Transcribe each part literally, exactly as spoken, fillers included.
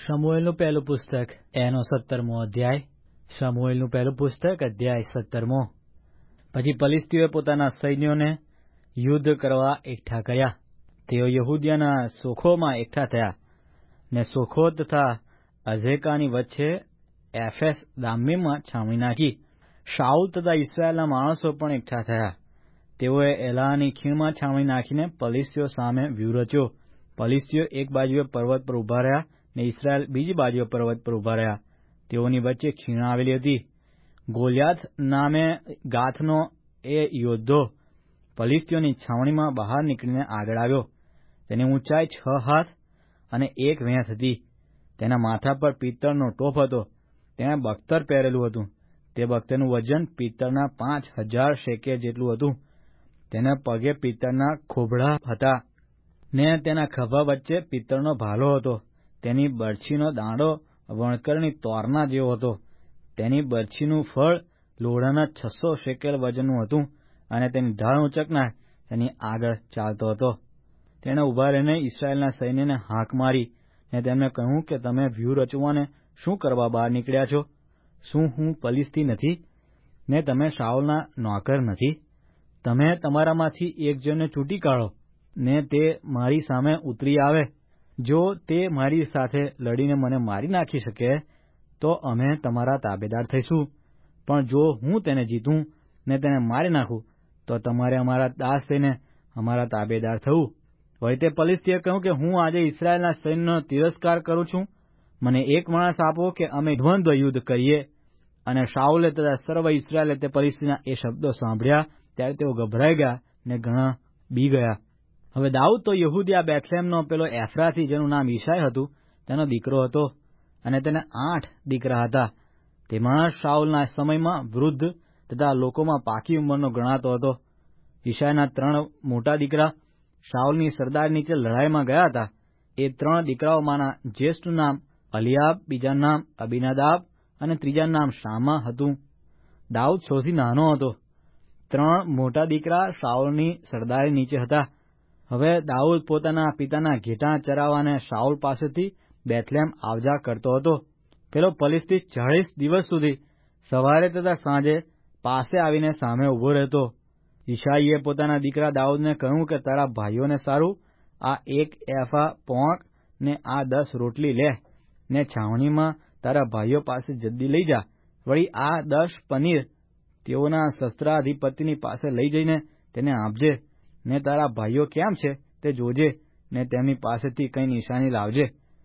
શમુએલનું પહેલું પુસ્તક એનો સત્તરમો અધ્યાય. શમુએલનું પહેલું પુસ્તક અધ્યાય સત્તરમો. પછી ફલિસ્તીઓએ પોતાના સૈન્યોને યુદ્ધ કરવા એકઠા કર્યા. તેઓ યહૂદિયાના સોખોમાં એકઠા થયા, ને સોખો તથા અઝેકાની વચ્ચે એફેસ દામ્મીમમાં છાવણી નાખી. શાઉલ તથા ઇસ્રાયેલના માણસો પણ એકઠા થયા. તેઓએ એલાની ખીણમાં છાવણી નાખીને ફલિસ્તીઓ સામે વ્યૂહ રચ્યો. ફલિસ્તીઓ એક બાજુએ પર્વત પર ઉભા રહ્યા, ને ઇસ્રાયેલ બીજી બાજુએ પર્વત પર ઉભા રહ્યા. તેઓની વચ્ચે ખીણ આવેલી હતી. ગોલિયાથ નામે ગાથનો એ યોદ્ધો ફલિસ્તીઓની છાવણીમાં બહાર નીકળીને આગળ આવ્યો. તેની ઊંચાઈ છ હાથ અને એક વેંત હતી. તેના માથા પર પિત્તળનો ટોપ હતો. તેણે બખ્તર પહેરેલું હતું. તે બખ્તરનું વજન પિત્તળના પાંચ હજાર શેકેલ જેટલું હતું. તેના પગે પિત્તળના ખોભડા હતા, ને તેના ખભા વચ્ચે પિત્તળનો ભાલો હતો. તેની બરછીનો દાંડો વણકરની તોરના જેવો હતો. તેની બરછીનું ફળ લોઢાના છસો શેકેલ વજનનું હતું, અને તેની ઢાળ ઊંચકનાર તેની આગળ ચાલતો હતો. તેણે ઉભા રહીને ઇસ્રાયેલના સૈન્યને હાંક મારી, ને તેમને કહ્યું કે તમે વ્યૂહ રચવાને શું કરવા બહાર નીકળ્યા છો? શું હું ફલિસ્તી નથી, ને તમે શાઉલના નોકર નથી? તમે તમારામાંથી એક જણને ચૂંટી કાઢો, ને તે મારી સામે ઉતરી આવે. જો તે મારી સાથે લડીને મને મારી નાખી શકે તો અમે તમારા તાબેદાર થઈશું. પણ જો હું તેને જીતું ને તેને મારી નાખું તો તમારે અમારા દાસ થઈને અમારા તાબેદાર થવું. વળી તે ફલિસ્તીએ કહ્યું કે હું આજે ઇસ્રાયેલના સૈન્યનો તિરસ્કાર કરું છું. મને એક માણસ આપો કે અમે દ્વંદ્વ યુદ્ધ કરીએ. અને શાઉલે તથા સર્વ ઇસ્રાયેલે તે ફલિસ્તીના એ શબ્દો સાંભળ્યા ત્યારે તેઓ ગભરાઈ ગયા ને ઘણા બી ગયા. હવે દાઉદ તો યહૂદિયા બેથલેહેમનો પેલો એફરાથી, જેનું નામ યિશાય હતું, તેનો દીકરો હતો, અને તેને આઠ દીકરા હતા. તે માણસ શાઉલના સમયમાં વૃદ્ધ તથા લોકોમાં પાકી ઉંમરનો ગણાતો હતો. યિશાયના ત્રણ મોટા દીકરા શાઉલની સરદાર નીચે લડાઈમાં ગયા હતા. એ ત્રણ દીકરાઓમાંના જ્યેષ્ઠનું નામ અલિયાબ, બીજાનું નામ અબીનાદાબ અને ત્રીજાનું નામ શામા હતું. દાઉદ સૌથી નાનો હતો. ત્રણ મોટા દીકરા શાઉલની સરદારી નીચે હતા. હવે દાઉદ પોતાના પિતાના ઘેટાં ચરાવવાને શાઉલ પાસેથી બેથલેહેમ આવજા કરતો હતો. પેલો ફલિસ્તી ચાળીસ દિવસ સુધી સવારે તથા સાંજે પાસે આવીને સામે ઉભો રહેતો. યિશાઈએ પોતાના દીકરા દાઉદને કહ્યું કે તારા ભાઈઓને સારું આ એક એફા પોંક ને આ દસ રોટલી લે, ને છાવણીમાં તારા ભાઈઓ પાસે જલ્દી લઈ જા. વળી આ દસ પનીર તેઓના શસ્ત્રાધિપતિની પાસે લઈ જઈને તેને આપજે, ને તારા ભાઈઓ કેમ છે તે જોજે, ને તેમની પાસેથી કંઈ નિશાની લાવજે.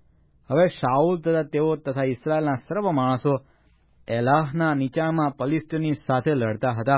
હવે શાઉલ તથા તેઓ તથા ઇસ્રાયેલના સર્વ માણસો એલાહના નીચાણમાં ફલિસ્તીઓની સાથે લડતા હતા.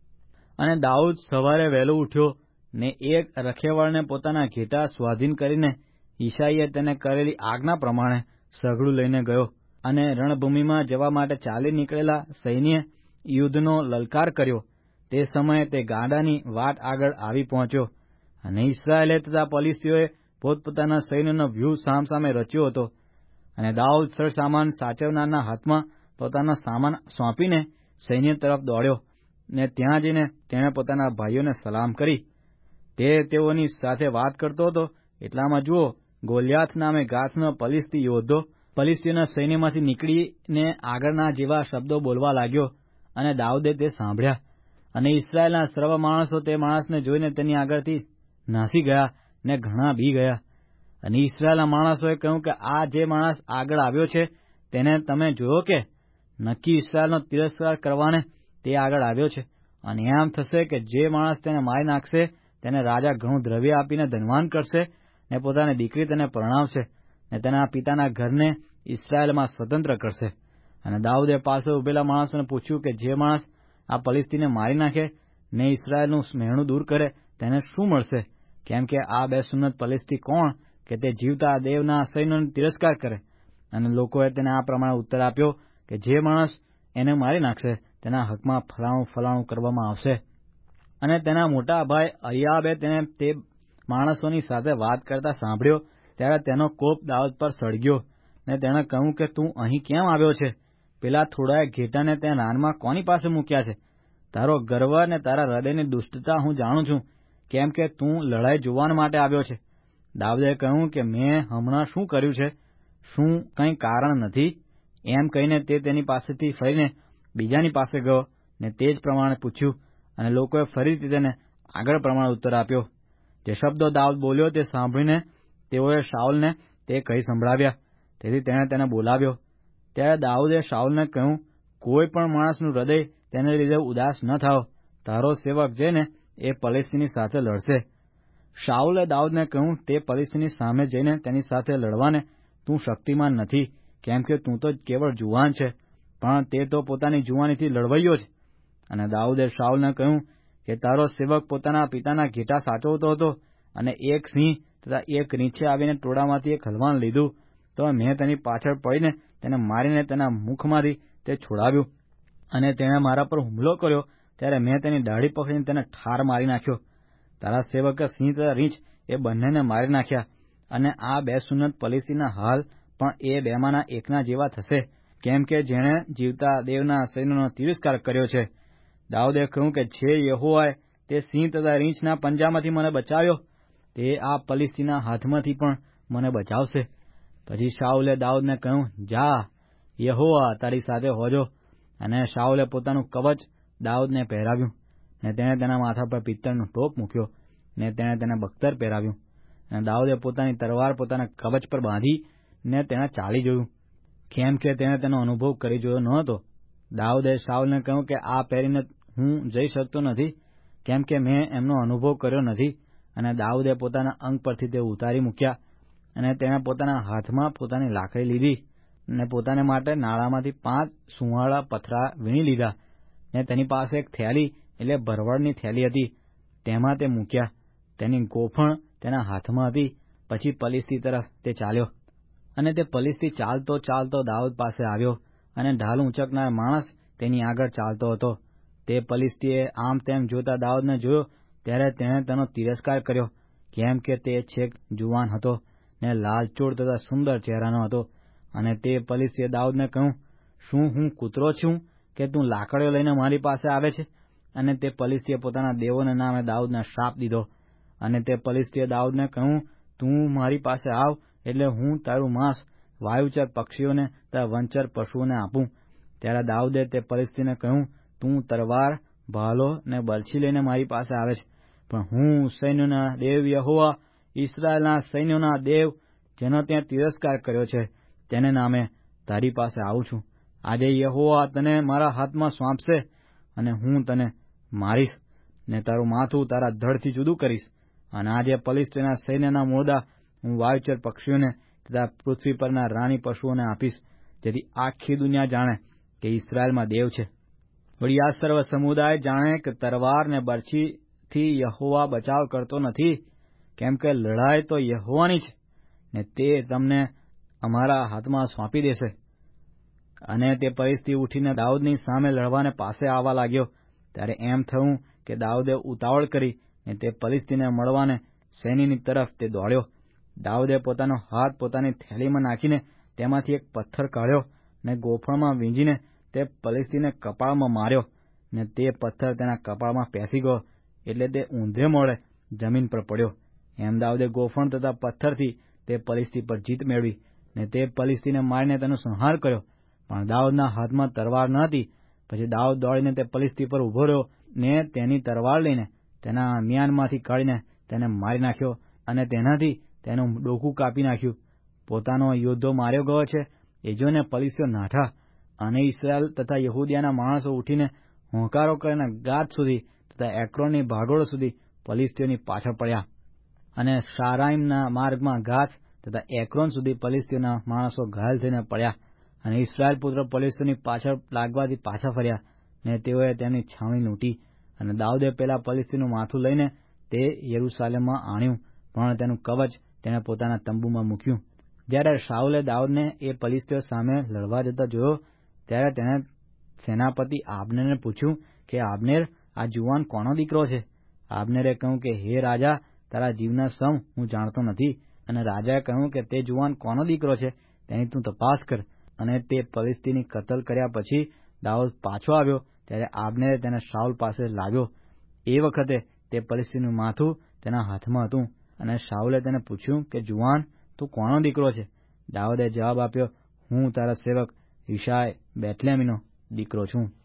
અને દાઉદ સવારે વહેલો ઉઠ્યો, ને એક રખેવાળને પોતાના ઘેટાં સ્વાધીન કરીને યિશાઈએ તેને કરેલી આજ્ઞા પ્રમાણે સઘળું લઈને ગયો. અને રણભૂમિમાં જવા માટે ચાલી નીકળેલા સૈન્યે યુદ્ધનો લલકાર કર્યો. તે સમયે તે ગાડાની વાટ આગળ આવી પહોંચ્યો. અને ઇસ્રાયેલે તથા ફલિસ્તીઓએ પોતપોતાના સૈન્યનો વ્યૂહ સામસામે રચ્યો હતો. અને દાઉદ સરસામાન સાચવનારના હાથમાં પોતાનો સામાન સોંપીને સૈન્ય તરફ દોડ્યો, ને ત્યાં જઈને તેણે પોતાના ભાઈઓને સલામ કરી. તે તેઓની સાથે વાત કરતો હતો એટલામાં જુઓ, ગોલિયાથ નામે ગાથનો ફલિસ્તી યોદ્ધો ફલિસ્તીઓના સૈન્યમાંથી નીકળીને આગળના જેવા શબ્દો બોલવા લાગ્યો. અને દાઉદે તે સાંભળ્યા. અને ઇસ્રાયેલના સર્વ માણસો તે માણસને જોઈને તેની આગળથી નાસી ગયા ને ઘણા બી ગયા. અને ઇસ્રાયેલના માણસોએ કહ્યું કે આ જે માણસ આગળ આવ્યો છે તેને તમે જોયો કે? નક્કી ઇસ્રાયેલનો તિરસ્કાર કરવાને તે આગળ આવ્યો છે. અને એમ થશે કે જે માણસ તેને મારી નાખશે તેને રાજા ઘણું દ્રવ્ય આપીને ધનવાન કરશે, ને પોતાની દીકરી તેને પરણાવશે, ને તેના પિતાના ઘરને ઇસ્રાયેલમાં સ્વતંત્ર કરશે. અને દાઉદે પાછળ ઉભેલા માણસોને પૂછ્યું કે જે માણસ આ ફલિસ્તીને મારી નાખે ને ઇસ્રાયેલનું મહેણું દૂર કરે તેને શું મળશે? કેમ કે આ બે સુન્નત ફલિસ્તી કોણ કે તે જીવતા દેવના સૈન્યનો તિરસ્કાર કરે? અને લોકોએ તેને આ પ્રમાણે ઉત્તર આપ્યો કે જે માણસ એને મારી નાખશે તેના હકમાં ફલાણું ફલાણું કરવામાં આવશે. અને તેના મોટા ભાઈ અલિયાબે તેને તે માણસોની સાથે વાત કરતા સાંભળ્યો ત્યારે તેનો કોપ દાઉદ પર સળગ્યો, ને તેણે કહ્યું કે તું અહીં કેમ આવ્યો છે? પેલા થોડાએ ઘેટાને તે રાનમાં કોની પાસે મૂક્યા છે? તારો ગર્વ ને તારા હૃદયની દુષ્ટતા હું જાણું છું, કેમ કે તું લડાઈ જોવા માટે આવ્યો છે. દાઉદે કહ્યું કે મેં હમણાં શું કર્યું છે? શું કંઈ કારણ નથી? એમ કહીને તે તેની પાસેથી ફરીને બીજાની પાસે ગયો ને તે જ પ્રમાણે પૂછ્યું, અને લોકોએ ફરીથી તેને આગળ પ્રમાણે ઉત્તર આપ્યો. જે શબ્દો દાઉદ બોલ્યો તે સાંભળીને તેઓએ શાઉલને તે કહી સંભળાવ્યા. તેથી તેણે તેને બોલાવ્યો. ત્યારે દાઉદે શાઉલને કહ્યું, કોઈ પણ માણસનું હૃદય તેને લીધે ઉદાસ ન થાવ. તારો સેવક જે ને એ પલિશ્તીની સાથે લડશે. શાઉલે દાઉદને કહ્યું, તે પલિશ્તીની સામે જઈને તેની સાથે લડવાને તું શક્તિમાન નથી, કેમ કે તું તો કેવળ જુવાન છે, પણ તે તો પોતાની જુવાનીથી લડવૈયો છે. અને દાઉદે શાઉલને કહ્યું કે તારો સેવક પોતાના પિતાના ઘેટા સાચવતો હતો, અને એક સિંહ તથા એક રીંછે આવીને ટોળામાંથી એક હલવાન લીધું, તો મેં તેની પાછળ પડીને તેને મારીને તેના મુખમાંથી તે છોડાવ્યું. અને તેણે મારા પર હુમલો કર્યો ત્યારે મેં તેની દાઢી પકડીને તેને ઠાર મારી નાખ્યો. તારા સેવકે સિંહ તથા રીંછ એ બંનેને મારી નાખ્યા. અને આ બે સુન્નત પલિશ્તીના હાલ પણ એ બેમાંના એકના જેવા થશે, કેમ કે જેણે જીવતા દેવના સૈન્યનો તિરસ્કાર કર્યો છે. દાઉદે કહ્યું કે જે યહોવાએ તે સિંહ તથા રીંછના પંજામાંથી મને બચાવ્યો, તે આ પલિશ્તીના હાથમાંથી પણ મને બચાવશે. પછી શાઉલે દાઉદને કહ્યું, જા, યહોવા તારી સાથે હોજો. અને શાઉલે પોતાનું કવચ દાઉદને પહેરાવ્યું, ને તેણે તેના માથા પર પિત્તળનો ટોપ મૂક્યો, ને તેણે તેને બખ્તર પહેરાવ્યું. અને દાઉદે પોતાની તલવાર પોતાના કવચ પર બાંધી ને તેણે ચાલી જોયું, કેમ કે તેણે તેનો અનુભવ કરી જોયો ન હતો. દાઉદે શાઉલને કહ્યું કે આ પહેરીને હું જઈ શકતો નથી, કેમ કે મેં એમનો અનુભવ કર્યો નથી. અને દાઉદે પોતાના અંગ પરથી તે ઉતારી મૂક્યા. અને તેણે પોતાના હાથમાં પોતાની લાકડી લીધી, ને પોતાને માટે નાળામાંથી પાંચ સુંવાળા પથરા વીણી લીધા, ને તેની પાસે એક થેલી એટલે ભરવાડની થેલી હતી, તેમાં તે મૂક્યા. તેની ગોફણ તેના હાથમાં હતી. પછી પલિશ્તી તરફ તે ચાલ્યો. અને તે પલિશ્તી ચાલતો ચાલતો દાઉદ પાસે આવ્યો, અને ઢાલ ઊંચકનાર માણસ તેની આગળ ચાલતો હતો. તે પલિશ્તીએ આમ તેમ જોતા દાઉદને જોયો ત્યારે તેણે તેનો તિરસ્કાર કર્યો, કેમ કે તે છેક જુવાન હતો ને લાલચોળ તથા સુંદર ચહેરાનો હતો. અને તે પલિશ્તીએ દાઉદને કહ્યું, શું હું કૂતરો છું કે તું લાકડીઓ લઈને મારી પાસે આવે છે? અને તે પલિશ્તીએ પોતાના દેવોના નામે દાઉદને શ્રાપ દીધો. અને તે પલિશ્તીએ દાઉદને કહ્યું, તું મારી પાસે આવ, એટલે હું તારું માંસ વાયુચર પક્ષીઓને તથા વંચર પશુઓને આપું. ત્યારે દાઉદે તે પલિશ્તીને કહ્યું, તું તરવાર, ભાલો ને બરછી લઈને મારી પાસે આવે છે, પણ હું સૈન્યોના દેવ યહોવા, ઇસ્રાયેલના સૈન્યોના દેવ, જેનો ત્યાં તિરસ્કાર કર્યો છે, તેને નામે તારી પાસે આવું છું. આજે યહોવા તને મારા હાથમાં સોંપશે, અને હું તને મારીશ, ને તારું માથું તારા ધડથી જુદું કરીશ. અને આજે પલિશ્તીના સૈન્યના મૂળદા હું વાયુચર પક્ષીઓને તથા પૃથ્વી પરના રાણી પશુઓને આપીશ, જેથી આખી દુનિયા જાણે કે ઇસ્રાયેલમાં દેવ છે. વળી આ સર્વ સમુદાય જાણે કે તરવાર ને બરછીથી યહોવા બચાવ કરતો નથી, કેમ કે લડાઈ તો યહોવાની છે, ને તે તમને અમારા હાથમાં સોંપી દેશે. અને તે પલિશ્તી ઉઠીને દાઉદની સામે લડવાને પાસે આવવા લાગ્યો. ત્યારે એમ થયું કે દાઉદે ઉતાવળ કરી ને તે પલિશ્તીને મળવાને સૈન્યની તરફ તે દોડ્યો. દાઉદે પોતાનો હાથ પોતાની થેલીમાં નાખીને તેમાંથી એક પથ્થર કાઢ્યો, ને ગોફણમાં વીંજીને તે પલિશ્તીને કપાળમાં માર્યો, ને તે પથ્થર તેના કપાળમાં પેસી ગયો, એટલે તે ઊંધે મોડે જમીન પર પડ્યો. એમ દાઉદે ગોફણ તથા પથ્થરથી તે પલિશ્તી પર જીત મેળવી, ને તે પલિશ્તીને મારીને તેનો સંહાર કર્યો. પણ દાઉદના હાથમાં તરવાર ન હતી. પછી દાઉદ દોડીને તે પલિશ્તી પર ઉભો રહ્યો, ને તેની તરવાર લઈને તેના મ્યાનમાંથી કાઢીને તેને મારી નાખ્યો, અને તેનાથી તેનું ડોકું કાપી નાખ્યું. પોતાનો યોદ્ધો માર્યો ગયો છે એ જોઈને પલિશ્તીઓ નાઠા, અને ઇસ્રાયેલ તથા યહૂદિયાના માણસો ઉઠીને હોંકારો કરીને ગાત સુધી તથા એક્રોનની ભાગોળો સુધી પલિશ્તીઓની પાછળ પડ્યા. અને શારાઈમના માર્ગમાં ગાથ તથા એક્રોન સુધી પલિશ્તીઓના માણસો ઘાયલ થઈને પડ્યા. અને ઇસ્રાયેલ પુત્ર પલિશ્તીઓની પાછળ લાગવાથી પાછા ફર્યા, ને તેઓએ તેમની છાવણી લૂંટી. અને દાઉદે પેલા પલિશ્તીનું માથું લઈને તે યરૂશાલેમમાં આણ્યું, પણ તેનું કવચ તેણે પોતાના તંબુમાં મૂક્યું. જ્યારે શાઉલે દાઉદને એ પલિશ્તીઓ સામે લડવા જતા જોયો, ત્યારે તેણે સેનાપતિ આબનેરને પૂછ્યું કે આબનેર, આ જુવાન કોનો દીકરો છે? આબનેરે કહ્યું કે હે રાજા, તારા જીવના સમ હું જાણતો નથી. અને રાજાએ કહ્યું કે તે જુવાન કોનો દીકરો છે તેની તું તપાસ કર. અને તે પલિશ્તીની કતલ કર્યા પછી દાઉદ પાછો આવ્યો, ત્યારે આબનેરે તેને શાઉલ પાસે લાવ્યો. એ વખતે તે પલિશ્તીનું માથું તેના હાથમાં હતું. અને શાઉલે તેને પૂછ્યું કે જુવાન, તું કોનો દીકરો છે? દાઉદે જવાબ આપ્યો, હું તારા સેવક યિશાય બેથલેહમીનો દીકરો છું.